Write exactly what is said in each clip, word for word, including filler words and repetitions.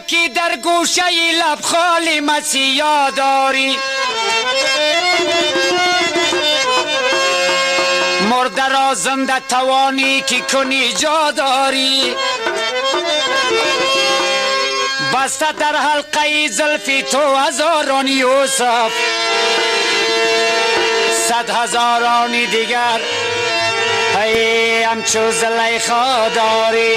یکی در گوشه لب خالی مسیحا داری، مرده را زنده توانی که کنی جا داری. بسته در حلقه زلفی تو هزاران یوسف، صد هزارانی دیگر ای همچو زلیخا داری.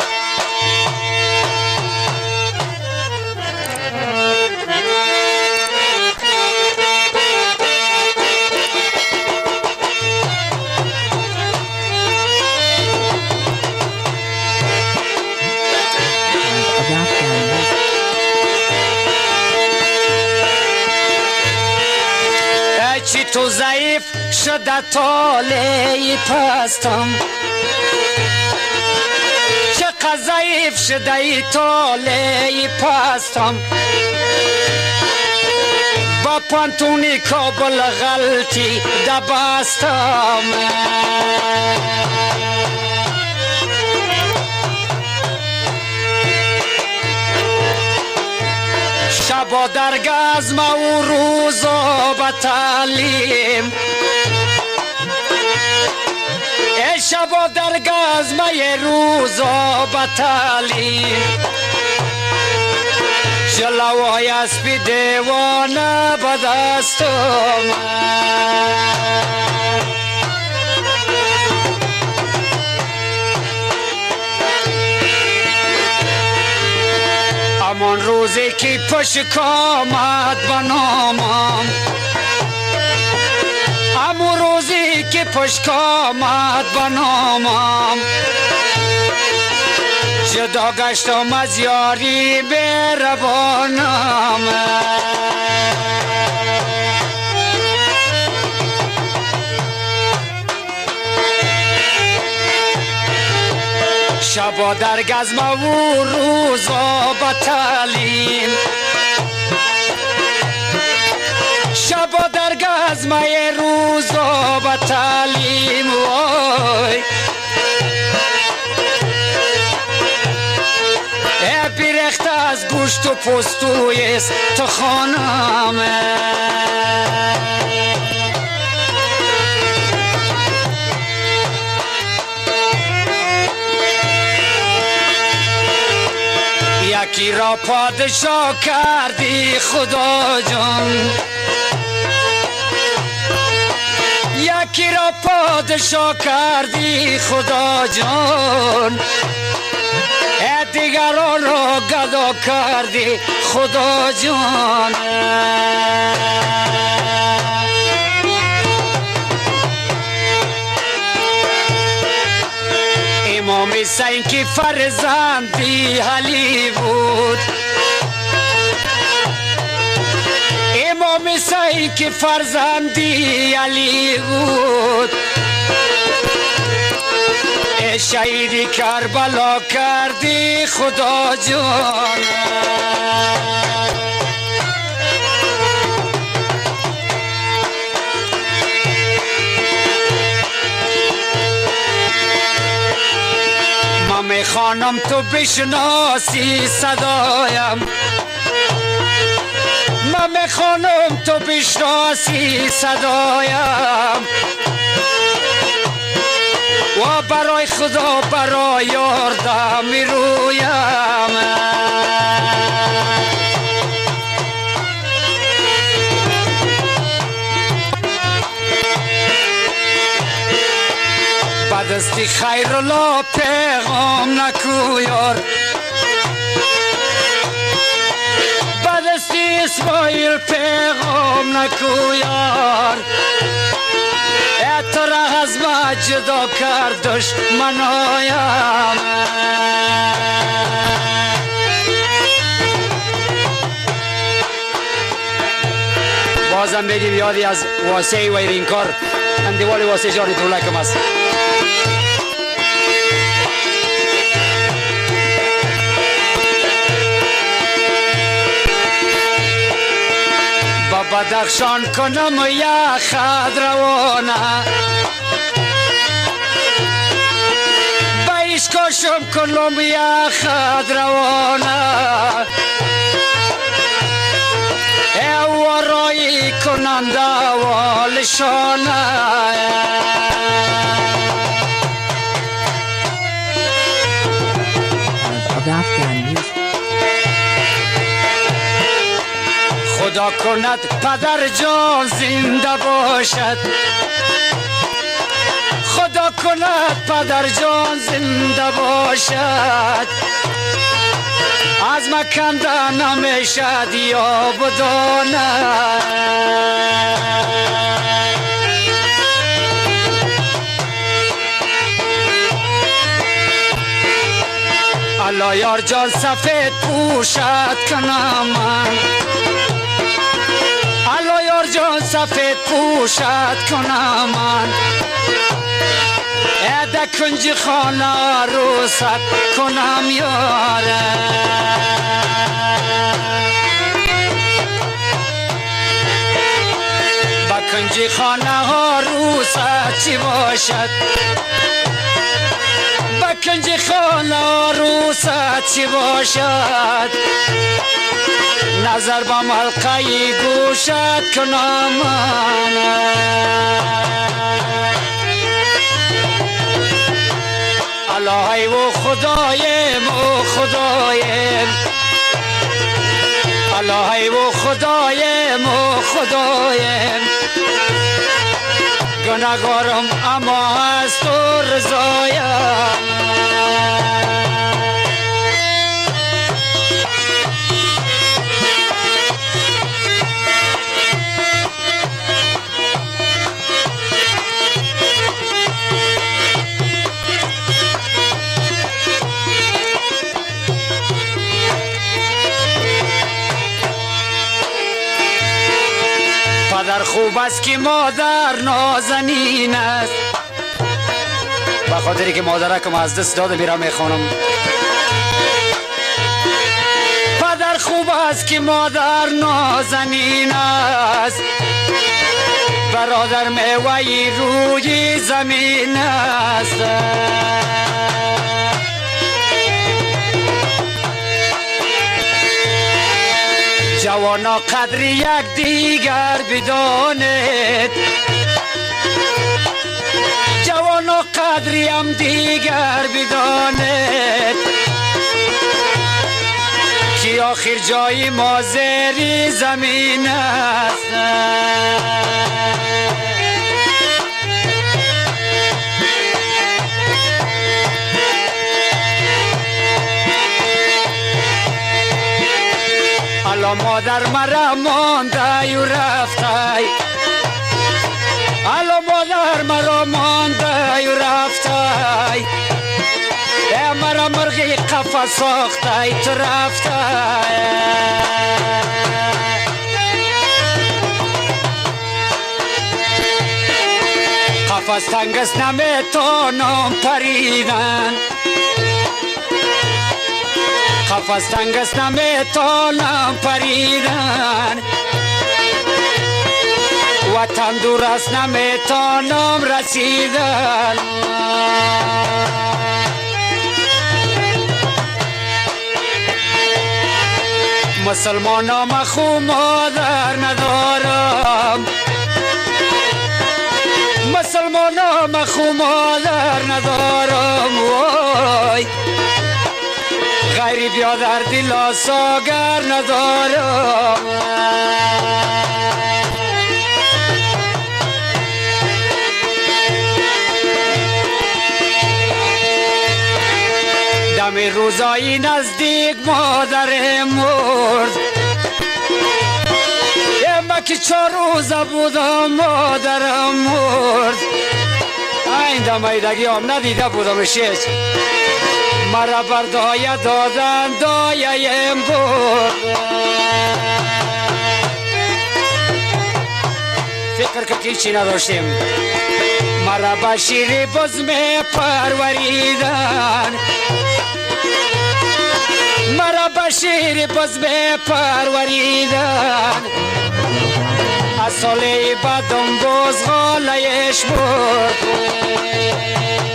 چی تو ضعیف شده طاله پستم، چقدر ضعیف شده طاله پستم، با پانتونی کابل غلطی دبستم. شبا در گزم و روزا به تعلیم، ای شبا در گزم روزا به تعلیم، جلوای اسبی دیوانه به دستم. همان روزی که پشک آمد بنامم، همون روزی که پشک آمد بنامم، جدا گشتم از یاری بی‌روانم. شبا در گزم و روزا به تعلیم، شبا در گزم روزا به تعلیم، وای ای بیرخت از گوشت و پستویست تو خانم. یکی را پادشاه کردی خدا جان، یکی را پادشاه کردی خدا جان، دیگران را گدا کردی خدا جان. امام حسین کی فرزندی علی بود، امام حسین کی فرزندی علی بود، شهیدی کربلا کردی خدا جان. من میخوانم تو بشناسی صدایم، من میخوانم تو بشناسی صدایم، و برای خدا برای یاردم میرویم. بدستی خیر الله پیغام نکو یار، بدستی اسماعیل پیغام نکو یار، تو را از ما جدا کردش منایم. بازم بگیم یادی از واسه ویرینکار اندیوال واسه جاری دولکم است. با بدخشان کنم یا خد روانه، با ایشکاشم کنم یا خد روانه، مانده والشانه of Afghan music. خدا کند پدر جان زنده باشد خدا کند پدر جان زنده باشد از مکنده نمیشد یا بداند الله یار جان سفید پوشد کنم من الله یار جان سفید پوشد کنم من اده کنج خانه روست کنم یاره با کنج خانه ها روست چی باشد با کنج خانه ها روست چی باشد نظر با ملقه گوشت کنم من الهی و خدایم و خدایم الهی و خدایم و خدایم گناهکارم اما از تو رضایم پدر خوب است که مادر نازنین است به خاطری که مادرکم از دست داده میرم میخوانم پدر خوب است که مادر نازنین است برادر میوهی روی زمین است جوانا قدر یک دیگر بدانید جوانا قدری هم دیگر بدانید که آخر جای ما زیر زمین است الا مادر مرا مانده و رفته الا مادر مرا مانده و رفته مرا مرغی قفس ساخته تو رفته قفس تنگ است نمیتونم پریدن قفس تنگ است نمیتونم پریدن وطن دور است نمیتونم رسیدن مسلمانم خو مادر ندارم مسلمانم خو مادر ندارم وای غیری بیادر دل آساگر ندارم دم روزایی نزدیک مادر مرد اما که چهار روزه بودم مادرم مرد این دمیدگی هم ندیده بودمش هیچ مرا بر دایه دادن دایه برد فکر که هیچی نداشتیم مرا به شیر بزم پروریدن مرا به شیر بزم پروریدن از ساله بدم باز غالهش برد